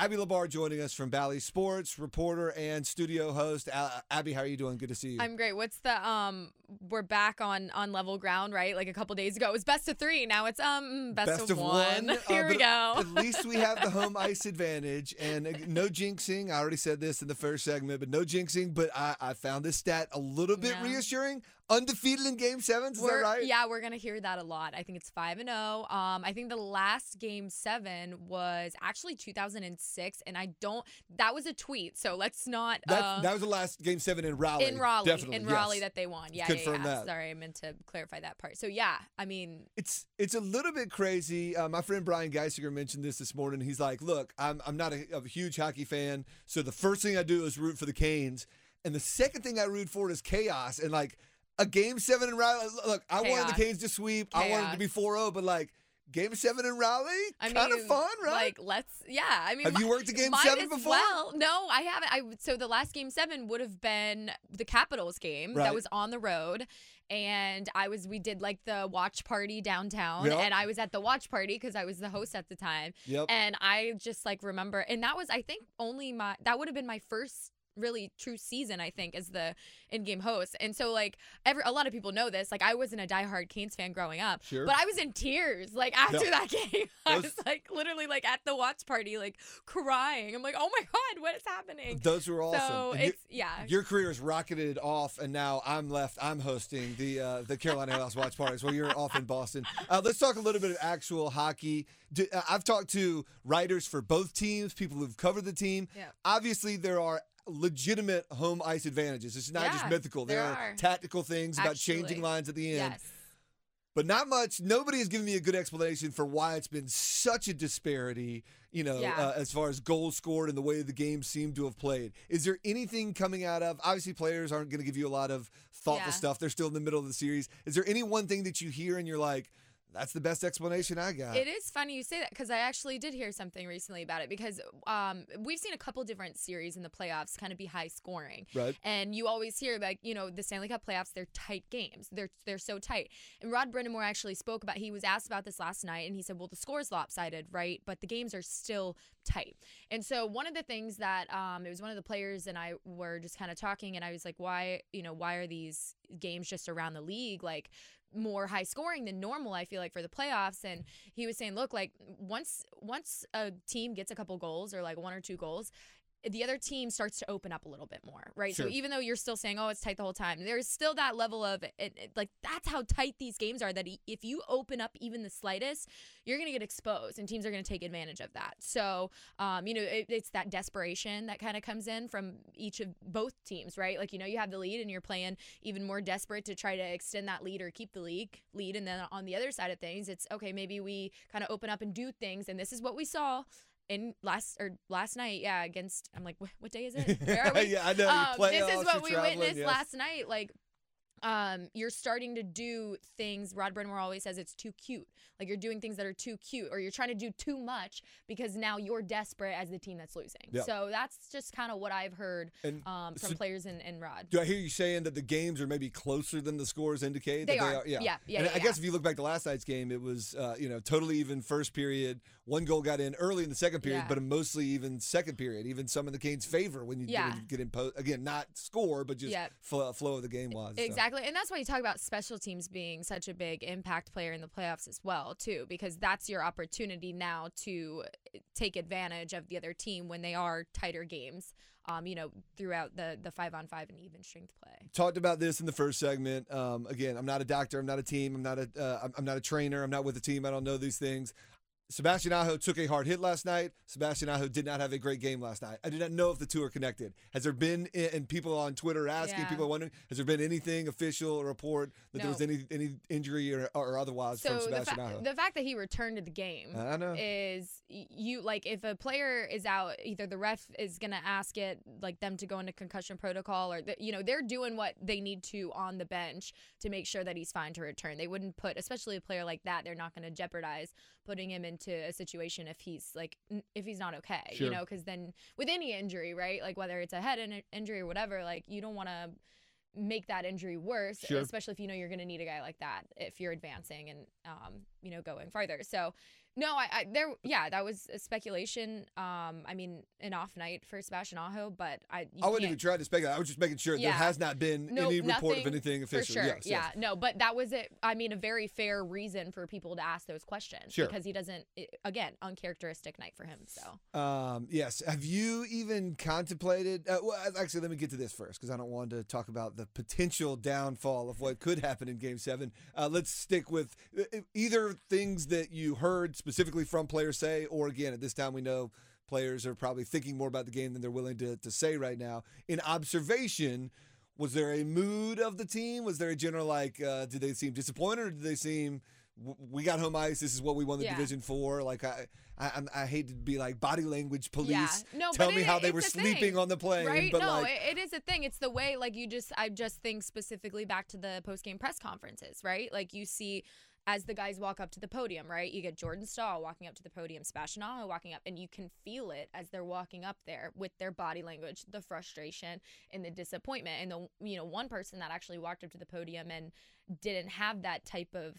Abby Labar joining us from Bally Sports, reporter and studio host. Abby, how are you doing? Good to see you. I'm great. What's the we're back on level ground, right? Like a couple days ago, it was best of 3. Now it's best of one. Here we go. At least we have the home ice advantage, and no jinxing. I already said this in the first segment, but no jinxing. But I found this stat a little bit reassuring. Undefeated in Game 7s, is that right? Yeah, we're gonna hear that a lot. I think it's 5-0. I think the last Game 7 was actually 2006, and that was a tweet, so let's not. That was the last Game 7 in Raleigh. Definitely, Raleigh that they won. Yeah, confirm that. Sorry, I meant to clarify that part. So yeah, I mean, it's a little bit crazy. My friend Brian Geisinger mentioned this morning. He's like, "Look, I'm not a huge hockey fan, so the first thing I do is root for the Canes, and the second thing I root for is chaos." And like a Game 7 in Raleigh. Look, I wanted the Canes to sweep. Chaos. I wanted it to be 4-0, but like Game 7 in Raleigh, kind of fun, right? Like, have you worked a Game 7 before? Well, no, I haven't. So the last Game 7 would have been the Capitals game that was on the road. And we did like the watch party downtown, and I was at the watch party because I was the host at the time. And I just like remember, and that was, I think, that would have been my first really true season, I think, as the in-game host. And so like a lot of people know this, like I wasn't a diehard Canes fan growing up, but I was in tears like after that game. I was like literally like at the watch party like crying. I'm like, oh my god, what is happening? Those were awesome. So your career has rocketed off, and now I'm hosting the Carolina House watch parties while you're off in Boston. Let's talk a little bit of actual hockey. I've talked to writers for both teams, people who've covered the team. Obviously there are legitimate home ice advantages. It's not just mythical. There are tactical things about changing lines at the end. But not much. Nobody has given me a good explanation for why it's been such a disparity, as far as goals scored and the way the game seemed to have played. Is there anything coming out of, obviously players aren't going to give you a lot of thoughtful stuff. They're still in the middle of the series. Is there any one thing that you hear and you're like, that's the best explanation I got? It is funny you say that because I actually did hear something recently about it because we've seen a couple different series in the playoffs kind of be high scoring. Right. And you always hear like, the Stanley Cup playoffs, they're tight games. They're so tight. And Rod Brind'Amour actually spoke about, he was asked about this last night and he said, well, the score's lopsided, right? But the games are still tight. And so one of the things that it was one of the players and I were just kind of talking and I was like, why are these games just around the league like more high scoring than normal, I feel like, for the playoffs? And he was saying, look, like once a team gets a couple goals or like 1 or 2 goals, the other team starts to open up a little bit more, right? Sure. So even though you're still saying, oh, it's tight the whole time, there's still that level of like that's how tight these games are, that if you open up even the slightest, you're going to get exposed and teams are going to take advantage of that. So, it's that desperation that kind of comes in from both teams, right? Like, you have the lead and you're playing even more desperate to try to extend that lead or keep the lead. And then on the other side of things, it's okay, maybe we kind of open up and do things. And this is what we saw in last night, against, I'm like, what day is it? Where are we? Yeah, I know. This is what we witnessed last night. Like, you're starting to do things. Rod Brind'Amour always says it's too cute. Like you're doing things that are too cute, or you're trying to do too much because now you're desperate as the team that's losing. Yep. So that's just kind of what I've heard from players in Rod. Do I hear you saying that the games are maybe closer than the scores indicate? They are. Yeah. I guess if you look back to last night's game, it was totally even first period. 1 goal got in early in the second period, but a mostly even second period. Even some in the Canes' favor when you get in post. Again, not score, but just flow of the game was. Exactly. And that's why you talk about special teams being such a big impact player in the playoffs as well, too, because that's your opportunity now to take advantage of the other team when they are tighter games, throughout the 5-on-5 and even strength play. Talked about this in the first segment. Again, I'm not a doctor. I'm not a team. I'm not a trainer. I'm not with a team. I don't know these things. Sebastian Aho took a hard hit last night. Sebastian Aho did not have a great game last night. I do not know if the two are connected. Has there been, and people on Twitter are asking, people are wondering, has there been anything official or report that there was any injury or otherwise from Sebastian Aho? The fact that he returned to the game I know. is if a player is out, either the ref is going to ask them to go into concussion protocol, or they're doing what they need to on the bench to make sure that he's fine to return. They wouldn't put, especially a player like that, they're not going to jeopardize putting him into a situation if he's not okay, sure. Because then with any injury, right, like whether it's a head injury or whatever, like you don't want to make that injury worse, sure. especially if you're going to need a guy like that if you're advancing and going farther. So No, that was a speculation. I mean, an off night for Sebastian Aho, but I wouldn't even try to speculate. I was just making sure there has not been any report of anything official. For sure. Yes. No, but that was it. I mean, a very fair reason for people to ask those questions because he doesn't. Again, uncharacteristic night for him. So. Yes. Have you even contemplated? Well, actually, let me get to this first because I don't want to talk about the potential downfall of what could happen in Game 7. Let's stick with either things that you heard specifically from players say, or again, at this time we know players are probably thinking more about the game than they're willing to say right now. In observation, was there a mood of the team? Was there a general did they seem disappointed, or did they seem, we got home ice, this is what we won the division for? Like I hate to be like body language police. Yeah. No, tell me how they were sleeping on the plane. Right? But no, it is a thing. It's the way I just think specifically back to the post-game press conferences, right? Like you see as the guys walk up to the podium, right? You get Jordan Staal walking up to the podium, Sebastian Aho walking up, and you can feel it as they're walking up there with their body language, the frustration and the disappointment. And the one person that actually walked up to the podium and didn't have that type of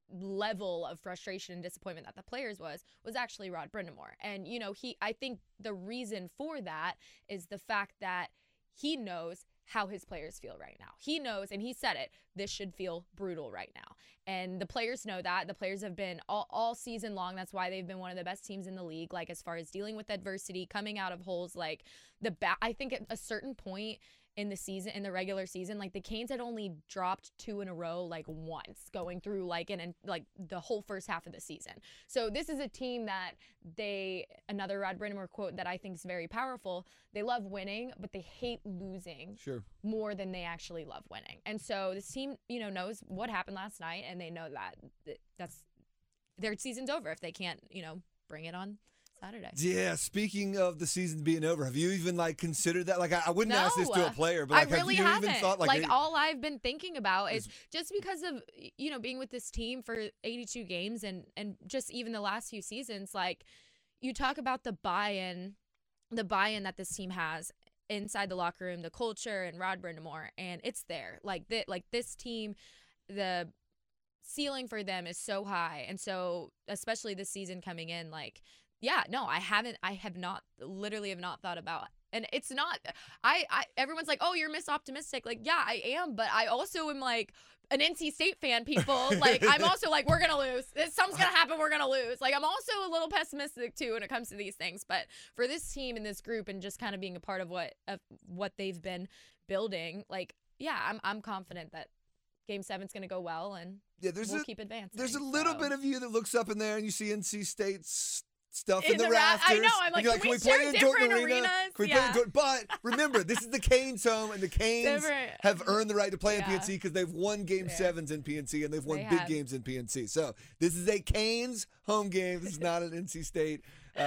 level of frustration and disappointment that the players was actually Rod Brind'Amour. And I think the reason for that is the fact that he knows how his players feel right now. He knows, and he said it, this should feel brutal right now. And the players know that. The players have been all season long. That's why they've been one of the best teams in the league, like as far as dealing with adversity, coming out of holes. Like I think at a certain point in the season, in the regular season, like the Canes had only dropped 2 in a row like once going through like the whole first half of the season. So this is a team that another Rod Brind'Amour quote that I think is very powerful. They love winning, but they hate losing more than they actually love winning. And so this team, knows what happened last night, and they know that that's their season's over if they can't, bring it on Saturday. Yeah, speaking of the season being over, have you even considered that? I wouldn't ask this to a player, but I really have you haven't. Even thought all I've been thinking about is just because of being with this team for 82 games and just even the last few seasons, you talk about the buy-in that this team has inside the locker room, the culture, and Rod Brind'Amour, and it's there. This team, the ceiling for them is so high, and so especially this season coming in, I have not thought about, and it's not, everyone's like, oh, you're Miss Optimistic. Yeah, I am, but I also am an NC State fan, people. I'm also we're going to lose. Something's going to happen. We're going to lose. I'm also a little pessimistic too when it comes to these things, but for this team and this group and just kind of being a part of what they've been building, I'm confident that Game 7's going to go well, and we'll keep advancing. There's a little bit of you that looks up in there and you see NC State's stuff in the rafters. I know. I'm like, can we play in different arenas? Can we play in Jordan? But remember, this is the Canes home, and the Canes have earned the right to play in PNC because they've won Game 7s in PNC, and they've won big games in PNC. So this is a Canes home game. This is not an NC State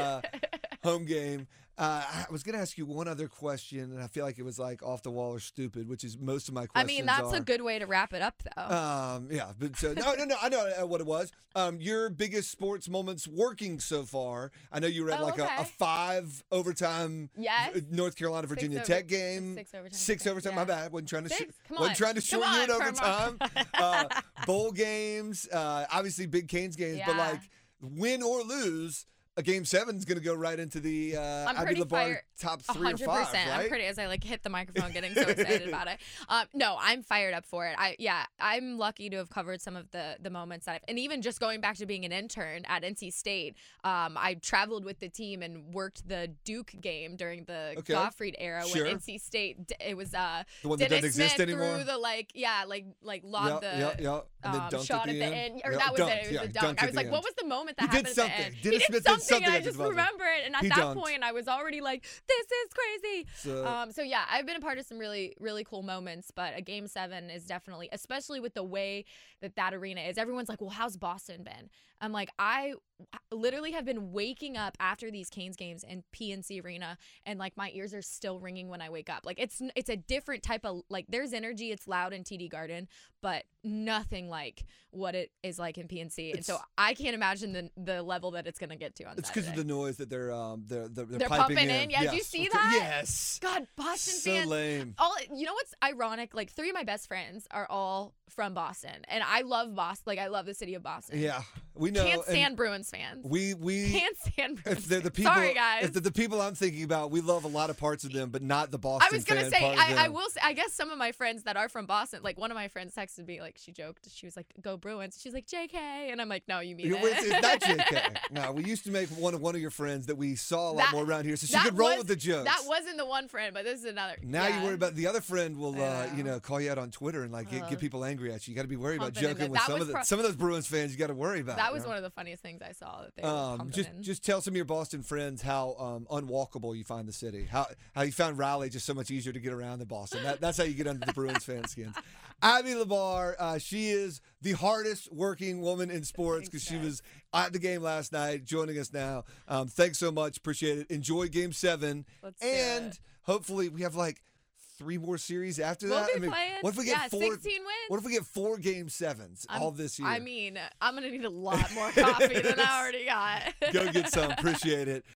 home game. I was going to ask you one other question, and I feel like it was off the wall or stupid, which is most of my questions. I mean, that's a good way to wrap it up, though. Yeah, but so no, I know what it was. Your biggest sports moments working so far. I know you were at a 5 overtime North Carolina Virginia Tech game. 6 overtime. Yeah. My bad. Wasn't trying to short you in overtime. Bowl games. Obviously big Canes games, but win or lose, a Game 7 is going to go right into the Abby Labar top 3 or 5, right? I'm pretty, as I hit the microphone getting so excited about it. No, I'm fired up for it. I'm lucky to have covered some of the moments and even just going back to being an intern at NC State, I traveled with the team and worked the Duke game during the Gottfried era when NC State, it was the one that doesn't exist anymore. Through the lobbed the shot at the end. Or that was dunked, it. It was a dunk. I was like, what was the moment that happened at the end? He did something. And I just remember it, and at that point I was already like, this is crazy. So I've been a part of some really, really cool moments, but a Game 7 is definitely, especially with the way that arena is. Everyone's like, well, how's Boston been? I'm like, I literally have been waking up after these Canes games in PNC Arena, and my ears are still ringing when I wake up. It's a different type of, there's energy, it's loud in TD Garden, but nothing like what it is like in PNC. And so I can't imagine the level that it's going to get to on Saturday. It's because of the noise that they're pumping in. Yeah, yes. Did you see that? Yes. God, Boston so fans. Lame. You know what's ironic? 3 of my best friends are all from Boston, and I love Boston. Like I love the city of Boston. Yeah, we know. Can't stand Bruins fans. We can't stand Bruins. If they're the people, Sorry, guys. If they're the people I'm thinking about, we love a lot of parts of them, but not the Boston. I was gonna fan say, part of them. I will say, I guess some of my friends that are from Boston, like one of my friends texted me, like she joked, she was like, "Go Bruins." She's like, "JK," and I'm like, "No, you mean it." It's not JK. No, we used to make one of your friends that we saw a lot more around here, so she could roll with the jokes. That wasn't the one friend, but this is another. Now you worry about the other friend will, call you out on Twitter and like get people angry at you. You got to be worried about joking with some of those Bruins fans. You got to worry about. That was one of the funniest things I saw. That they just tell some of your Boston friends how unwalkable you find the city. How you found Raleigh just so much easier to get around than Boston. That's how you get under the Bruins fan skins. Abby Labar, she is the hardest working woman in sports because she was at the game last night, joining us now. Thanks so much. Appreciate it. Enjoy Game 7. And hopefully we have like 3 more series after that. We'll be playing. What if we get 16 wins? What if we get 4 Game 7s all this year? I mean, I'm going to need a lot more coffee than I already got. Go get some. Appreciate it.